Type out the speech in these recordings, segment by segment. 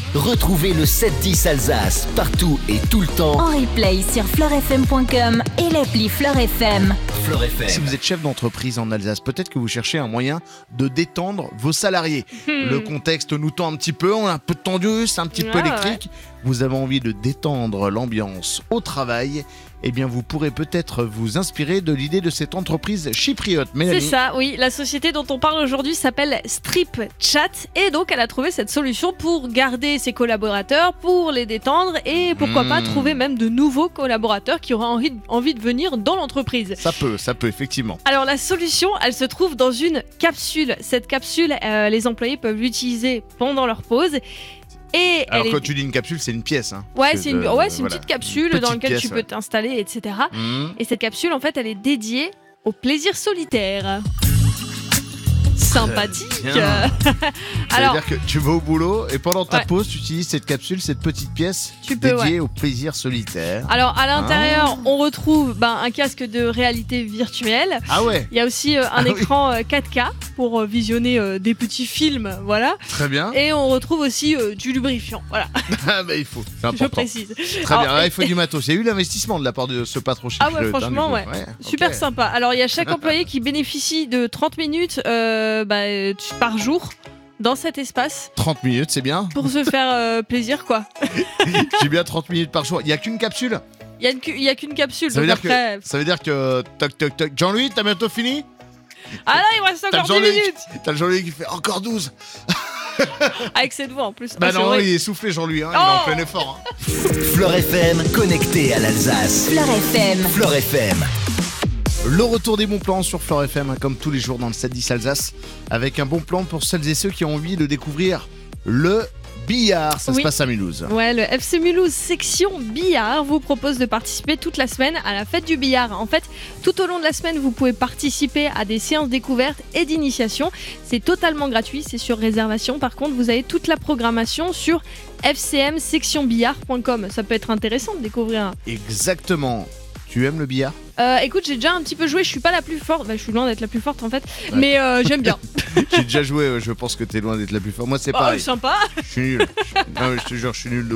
Retrouvez le 7-10 Alsace partout et tout le temps En replay sur fleurfm.com et l'appli Fleur FM. Fleur FM. Si vous êtes chef d'entreprise en Alsace, peut-être que vous cherchez un moyen de détendre vos salariés. Le contexte nous tend un petit peu, on est un peu tendu, c'est un petit peu électrique. Vous avez envie de détendre l'ambiance au travail, eh bien vous pourrez peut-être vous inspirer de l'idée de cette entreprise chypriote. Mélanie. C'est ça, oui. La société dont on parle aujourd'hui s'appelle Strip Chat et donc elle a trouvé cette solution pour garder ses collaborateurs, pour les détendre et pourquoi pas trouver même de nouveaux collaborateurs qui auraient envie de venir dans l'entreprise. Ça peut effectivement. Alors la solution, elle se trouve dans une capsule. Cette capsule, les employés peuvent l'utiliser pendant leur pause. Et Alors quand tu dis une capsule, c'est une pièce. Hein, ouais, c'est une petite capsule dans laquelle tu peux t'installer. t'installer, etc. Et cette capsule, en fait, elle est dédiée au plaisir solitaire. Sympathique. Bien. Alors, C'est-à-dire que tu vas au boulot et pendant ta Ouais. pause, tu utilises cette capsule, cette petite pièce Tu peux, dédiée au plaisir solitaire. alors à l'intérieur, on retrouve un casque de réalité virtuelle. Ah ouais, Il y a aussi un oui. écran 4K pour visionner des petits films, voilà. très bien. Et on retrouve aussi du lubrifiant, voilà, Ah bah il faut, c'est je important. précise. Très Alors, bien, là, il faut du matos. Il y a eu l'investissement de la part de ce patron Ah ouais, chypriote, franchement, du ouais. coup. Super ok. sympa. Alors, il y a chaque employé qui bénéficie de 30 minutes par jour dans cet espace 30 minutes, c'est bien. pour se faire plaisir, quoi. J'ai bien 30 minutes par jour. Il n'y a qu'une capsule. Il y a qu'une capsule, Ça veut, donc dire après... que, ça veut dire que. Toc, toc, toc. Jean-Louis, t'as bientôt fini? Ah là, il me reste T'as le encore 10 Jean-Louis minutes t'as le Jean-Louis qui fait encore 12. avec cette voix en plus. Bah Ah, c'est non, vrai. il est soufflé, Jean-Louis. Hein, il est Oh en plein effort. Hein. Fleur FM, connecté à l'Alsace. Fleur FM. Fleur FM. Le retour des bons plans sur Fleur FM, hein, comme tous les jours dans le 7-10 Alsace, avec un bon plan pour celles et ceux qui ont envie de découvrir le billard. Ça se Oui. passe à Mulhouse. Ouais, le FC Mulhouse section billard vous propose de participer toute la semaine à la fête du billard. En fait, tout au long de la semaine, vous pouvez participer à des séances découvertes et d'initiation. C'est totalement gratuit, c'est sur réservation. Par contre, vous avez toute la programmation sur fcmsectionbillard.com. Ça peut être intéressant de découvrir. Exactement. Tu aimes le billard? Écoute, j'ai déjà un petit peu joué, je suis pas la plus forte, je suis loin d'être la plus forte en fait, mais j'aime bien. J'ai déjà joué, je pense que t'es loin d'être la plus forte. Moi, c'est Oh, pareil. sympa. Je suis nul. Non, mais je te jure, je suis nul de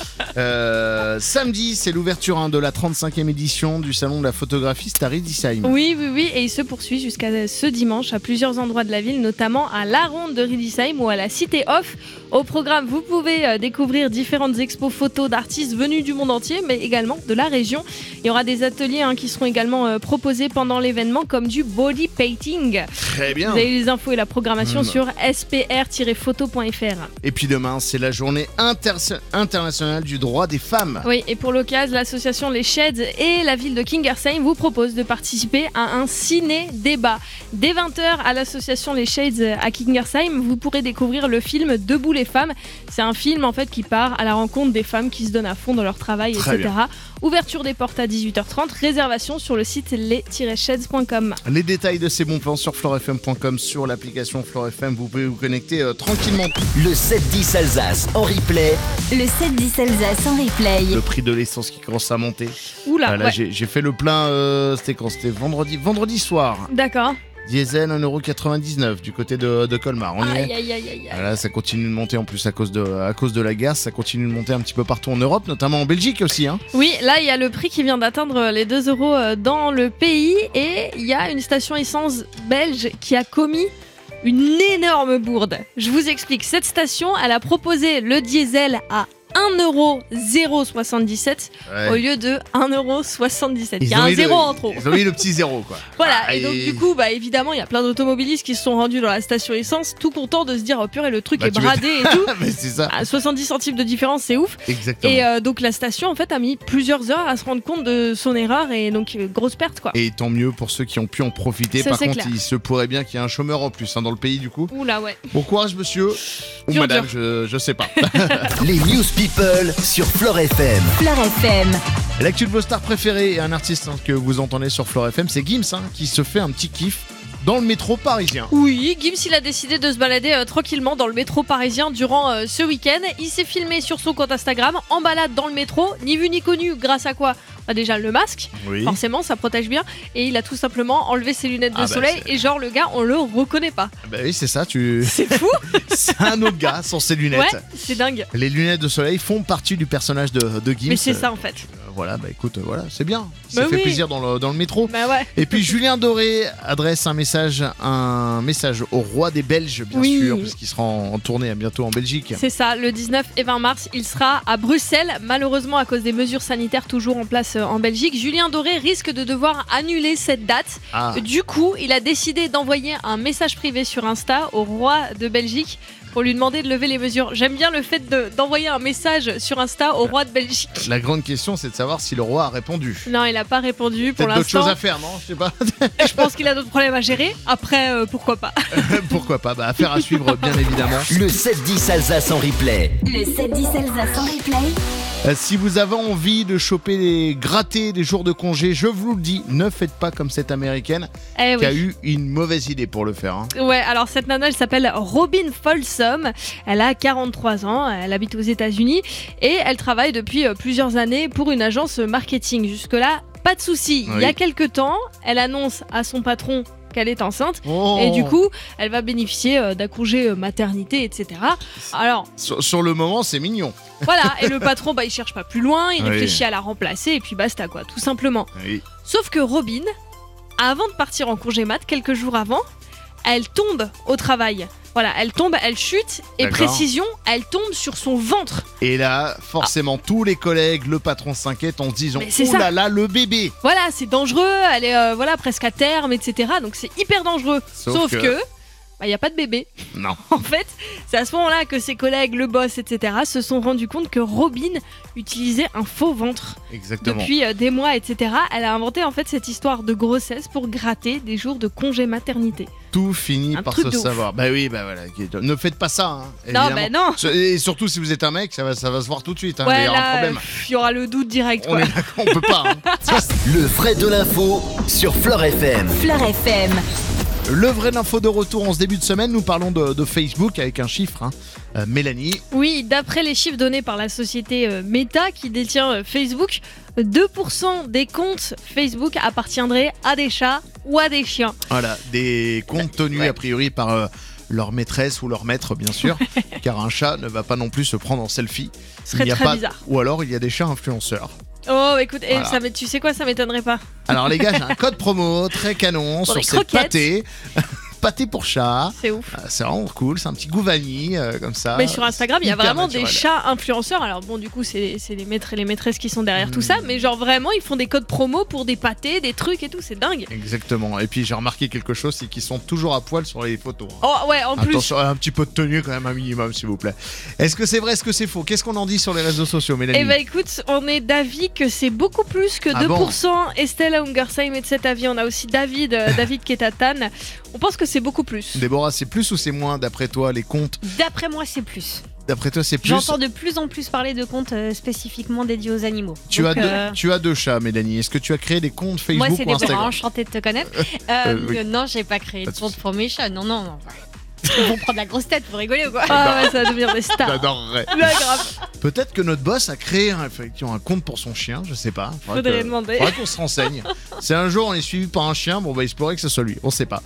ouf. Samedi, c'est l'ouverture de la 35e édition du salon de la photographie Starry Design. Oui, et il se poursuit jusqu'à ce dimanche à plusieurs endroits de la ville, notamment à la Ronde de Riedisheim ou à la Cité Off. Au programme, vous pouvez découvrir différentes expos photos d'artistes venus du monde entier, mais également de la région. Il y aura des ateliers qui seront également proposés pendant l'événement, comme du body painting. Très bien. Vous avez les infos et la programmation sur spr-photo.fr. Et puis demain, c'est la journée internationale du droit des femmes. Oui, et pour l'occasion, l'association Les Sheds et la ville de Kingersheim vous proposent de participer à un ciné-débat. Dès 20h à l'association Les Shades à Kingersheim, vous pourrez découvrir le film Debout les femmes. C'est un film en fait qui part à la rencontre des femmes qui se donnent à fond dans leur travail, Très etc. bien. Ouverture des portes à 18h30, réservation sur le site les-sheds.com. Les détails de ces bons plans sur fleurfm.com, sur l'application Fleur FM. Vous pouvez vous connecter tranquillement. Le 7-10 Alsace en replay. Le 7-10 Alsace en replay. Le prix de l'essence qui commence à monter. Oula, Là, ouais. j'ai fait le plein, c'était quand? C'était vendredi soir. D'accord. Diesel 1,99€ du côté de Colmar. On y est. Aïe. Là, ça continue de monter en plus à cause de la gaz. Ça continue de monter un petit peu partout en Europe, notamment en Belgique aussi. Hein. Oui, là, il y a le prix qui vient d'atteindre les 2 € dans le pays et il y a une station essence belge qui a commis une énorme bourde. Je vous explique. Cette station, elle a proposé le diesel à 1,077 Ouais. au lieu de 1,77€. Il y a ont un mis zéro en trop. Ils ont mis le petit zéro, quoi. Voilà, Ah, et donc du coup, évidemment, il y a plein d'automobilistes qui se sont rendus dans la station essence, tout contents de se dire, oh purée, le truc Bah, est tu bradé et tout. Mais c'est ça. À 70 centimes de différence, c'est ouf. Exactement. Et donc la station, en fait, a mis plusieurs heures à se rendre compte de son erreur et donc grosse perte, quoi. Et tant mieux pour ceux qui ont pu en profiter. Ça, Par c'est contre, clair. il se pourrait bien qu'il y ait un chômeur en plus dans le pays, du coup. Oula, ouais. Bon courage, monsieur. Ou Dur, madame, je sais pas. Les News People sur Fleur FM. Fleur FM. L'actu de vos stars préférées et un artiste que vous entendez sur Fleur FM, c'est Gims, qui se fait un petit kiff dans le métro parisien. Oui, Gims, il a décidé de se balader tranquillement dans le métro parisien durant ce week-end. Il s'est filmé sur son compte Instagram en balade dans le métro, ni vu ni connu, grâce à quoi? déjà le masque, Oui. forcément ça protège bien, et il a tout simplement enlevé ses lunettes de soleil c'est- et genre le gars on le reconnaît pas. Bah oui, c'est ça, C'est fou. c'est un autre gars sans ses lunettes. Ouais, c'est dingue. Les lunettes de soleil font partie du personnage de Gims. Mais c'est ça en fait. Voilà, bah écoute, voilà, c'est bien. Ça Bah fait oui. plaisir dans le métro. Bah ouais. Et puis Julien Doré adresse un message au roi des Belges, bien Oui. sûr, parce qu'il sera en tournée bientôt en Belgique. C'est ça, le 19 et 20 mars, il sera à Bruxelles. Malheureusement, à cause des mesures sanitaires toujours en place en Belgique, Julien Doré risque de devoir annuler cette date. Ah, Du coup, il a décidé d'envoyer un message privé sur Insta au roi de Belgique pour lui demander de lever les mesures. J'aime bien le fait d'envoyer un message sur Insta au roi de Belgique. la grande question, c'est de savoir si le roi a répondu. Non, il n'a pas répondu pour Peut-être d'autres choses l'instant. à faire, non? Je sais pas. Je pense qu'il a d'autres problèmes à gérer. Après, pourquoi pas. Pourquoi pas? Bah, affaire à suivre, bien évidemment. Le 7-10 Alsace en replay. Le 7-10 Alsace en replay. Si vous avez envie de choper gratter des jours de congé, je vous le dis, ne faites pas comme cette américaine Eh qui a oui. eu une mauvaise idée pour le faire. Hein. Ouais, alors cette nana, elle s'appelle Robin Folsom. Elle a 43 ans, elle habite aux États-Unis et elle travaille depuis plusieurs années pour une agence marketing. Jusque-là, pas de souci. Il y a Oui. quelques temps, elle annonce à son patron qu'elle est enceinte. Oh. Et du coup, elle va bénéficier d'un congé maternité, etc. Alors, Sur le moment, c'est mignon. voilà. Et le patron, il cherche pas plus loin, il Oui. réfléchit à la remplacer et puis basta, quoi, tout simplement. Oui. Sauf que Robin, avant de partir en congé mat, quelques jours avant, elle tombe au travail. Voilà, elle tombe, elle chute, et D'accord. précision, elle tombe sur son ventre. Et là, forcément, tous les collègues, le patron s'inquiète en se disant Mais c'est oh ça. là là, le bébé. Voilà, c'est dangereux, elle est voilà, presque à terme, etc. Donc c'est hyper dangereux. Sauf que, il n'y a pas de bébé. Non. En fait, c'est à ce moment-là que ses collègues, le boss, etc., se sont rendus compte que Robin utilisait un faux ventre. Exactement. Depuis des mois, etc. Elle a inventé en fait cette histoire de grossesse pour gratter des jours de congé maternité. Tout finit Un par truc se de ouf. savoir. Bah oui, bah voilà. Ne faites pas ça. Hein, Non, évidemment. non. Et surtout si vous êtes un mec, ça va se voir tout de suite. Hein, il Ouais, y aura un là, problème. il y aura le doute direct. On Quoi. est d'accord, on peut pas. Hein. Le vrai de l'info sur Fleur FM. Fleur FM. Le vrai d'info de retour en ce début de semaine. Nous parlons de Facebook avec un chiffre. Hein. Mélanie. Oui, d'après les chiffres donnés par la société Meta qui détient Facebook, 2% des comptes Facebook appartiendraient à des chats ou à des chiens. Voilà, des comptes tenus a priori par leur maîtresse ou leur maître, bien sûr, car un chat ne va pas non plus se prendre en selfie. Ce serait Il n'y a très pas- bizarre. Ou alors il y a des chats influenceurs. Oh, écoute, Voilà. tu sais quoi, ça m'étonnerait pas. Alors les gars, j'ai un code promo très canon Pour sur les cette croquettes. pâté. Pâté pour chat. C'est ouf. C'est vraiment cool, c'est un petit goût vanille comme ça. Mais sur Instagram, il y a Hyper vraiment des naturel. chats influenceurs. Alors bon, du coup, c'est les maîtres et les maîtresses qui sont derrière tout ça. Mais genre vraiment, ils font des codes promo pour des pâtés, des trucs et tout. C'est dingue. Exactement. Et puis j'ai remarqué quelque chose, c'est qu'ils sont toujours à poil sur les photos. Hein. Oh ouais, en plus. Attention, un petit peu de tenue quand même, un minimum, s'il vous plaît. Est-ce que c'est vrai, est-ce que c'est faux? Qu'est-ce qu'on en dit sur les réseaux sociaux, Mélanie? Eh ben écoute, on est d'avis que c'est beaucoup plus que Ah 2%. Estelle Ungersheim est de cet avis. On a aussi David Ketatan. On pense que c'est beaucoup plus. Déborah, c'est plus ou c'est moins d'après toi les comptes? D'après moi, c'est plus. D'après toi, c'est plus. J'entends de plus en plus parler de comptes spécifiquement dédiés aux animaux. Tu Donc, as deux chats, Mélanie. Est-ce que tu as créé des comptes Facebook moi, c'est ou Déborah, Instagram? enchantée de te connaître. Oui. Non, j'ai pas créé Pas de de compte souci. pour mes chats. Non, non, non. Ils vont prendre la grosse tête, vous rigolez ou quoi? Ah ouais, ça va devenir des stars. J'adorerais. Ouais, grave. Peut-être que notre boss a créé effectivement un compte pour son chien, je sais pas. Faudrait demander. Faudrait qu'on se renseigne. Si un jour on est suivi par un chien, bon bah il se pourrait que ce soit lui, on sait pas.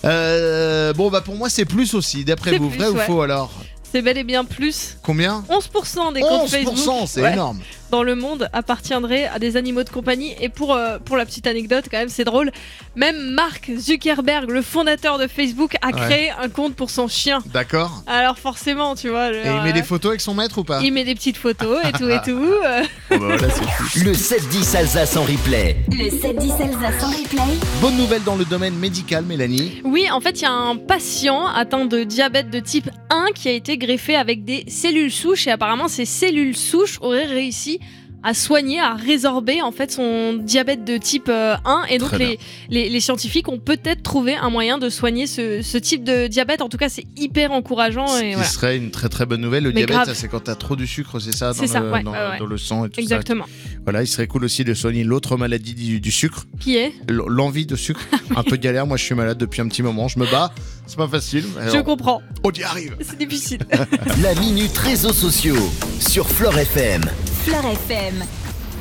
Bon bah pour moi c'est plus aussi, d'après C'est vous, plus, vrai ou ouais. faux alors? C'est bel et bien plus. Combien? 11% des comptes 11%, Facebook c'est ouais, énorme. dans le monde appartiendraient à des animaux de compagnie. Et pour la petite anecdote, quand même, c'est drôle. Même Mark Zuckerberg, le fondateur de Facebook, a Ouais. créé un compte pour son chien. D'accord. Alors forcément, tu vois. Et il met des photos avec son maître ou pas? il met des petites photos et tout et tout. Bon bah voilà, c'est fou. Le 7-10 Alsace en replay. Le 7-10 Alsace en replay. Bonne nouvelle dans le domaine médical, Mélanie. Oui, en fait, il y a un patient atteint de diabète de type 1 qui a été greffé avec des cellules souches et apparemment ces cellules souches auraient réussi à soigner, à résorber en fait son diabète de type 1 et donc Très bien. les scientifiques ont peut-être trouvé un moyen de soigner ce type de diabète. En tout cas, c'est hyper encourageant Ce et qui voilà. serait une très très bonne nouvelle. Le Mais diabète, grave. ça, c'est quand t'as trop de sucre, c'est ça, C'est ça, ouais, dans, ouais. dans le sang et tout Exactement. ça. Voilà, il serait cool aussi de soigner l'autre maladie du sucre, Qui est l'envie de sucre. Un peu de galère, moi je suis malade depuis un petit moment, je me bats, c'est pas facile. mais Je comprends. on y arrive. C'est difficile. La minute réseaux sociaux sur Fleur FM. Fleur FM.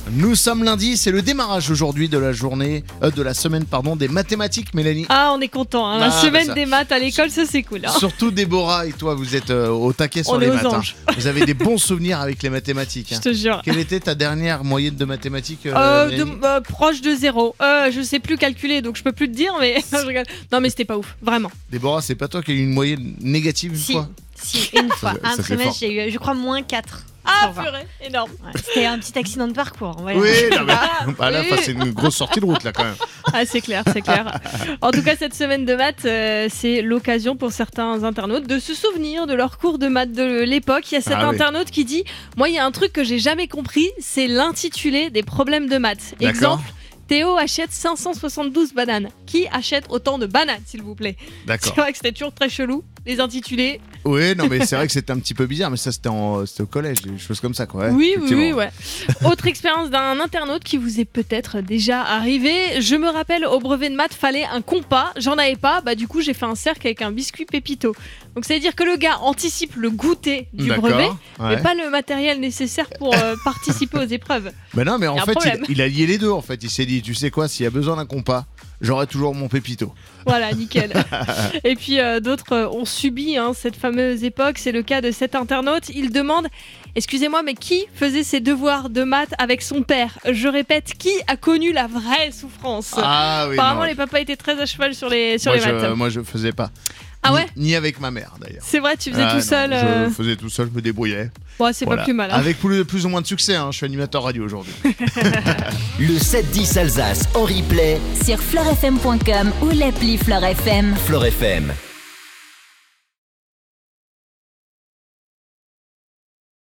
Nous sommes lundi, c'est le démarrage aujourd'hui de la journée, de la semaine des mathématiques, Mélanie. Ah, on est content, hein. La semaine des maths à l'école, ça c'est cool. Hein. Surtout Déborah et toi, vous êtes au taquet sur on les est aux maths. anges. Vous avez des bons souvenirs avec les mathématiques. Je te jure. Quelle était ta dernière moyenne de mathématiques proche de 0. Je sais plus calculer, donc je peux plus te dire, mais je rigole. Non, mais c'était pas ouf, vraiment. Déborah, c'est pas toi qui as eu une moyenne négative une fois? Si, une fois. Ça Un fait trimestre, fort. j'ai eu, je crois, -4. Ah, purée, énorme. Ouais, c'était un petit accident de parcours. Voilà. Oui, non, mais, bah là, oui. c'est une grosse sortie de route là quand même. Ah, c'est clair, c'est clair. En tout cas, cette semaine de maths, c'est l'occasion pour certains internautes de se souvenir de leur cours de maths de l'époque. Il y a cet internaute qui dit « Moi, il y a un truc que j'ai jamais compris, c'est l'intitulé des problèmes de maths. » Exemple, Théo achète 572 bananes. Qui achète autant de bananes, s'il vous plaît? D'accord. C'est vrai que c'était toujours très chelou, les intitulés. Oui, non, mais c'est vrai que c'était un petit peu bizarre, mais ça c'était au collège, des choses comme ça, quoi. Ouais, Oui, ouais. Autre expérience d'un internaute qui vous est peut-être déjà arrivé. Je me rappelle, au brevet de maths, fallait un compas. J'en avais pas, du coup, j'ai fait un cercle avec un biscuit Pépito. Donc, ça veut dire que le gars anticipe le goûter du brevet, mais pas le matériel nécessaire pour participer aux épreuves. Ben non, mais en fait, problème. il a lié les deux. En fait, il s'est dit, tu sais quoi, s'il y a besoin d'un compas, j'aurai toujours mon Pépito. Voilà, nickel. Et puis d'autres ont subi cette fameuse époque. C'est le cas de cet internaute. Il demande, excusez-moi, mais qui faisait ses devoirs de maths avec son père? Je répète, qui a connu la vraie souffrance? Ah oui. Apparemment, non. les papas étaient très à cheval sur les maths. Moi, je faisais pas. Ah ouais? Ni avec ma mère d'ailleurs. C'est vrai, tu faisais tout seul. Je faisais tout seul, je me débrouillais. Bon, c'est pas plus mal. Hein. Avec plus ou moins de succès, je suis animateur radio aujourd'hui. Le 7-10 Alsace en replay. Sur fleurfm.com ou l'appli Fleur FM. Fleur FM.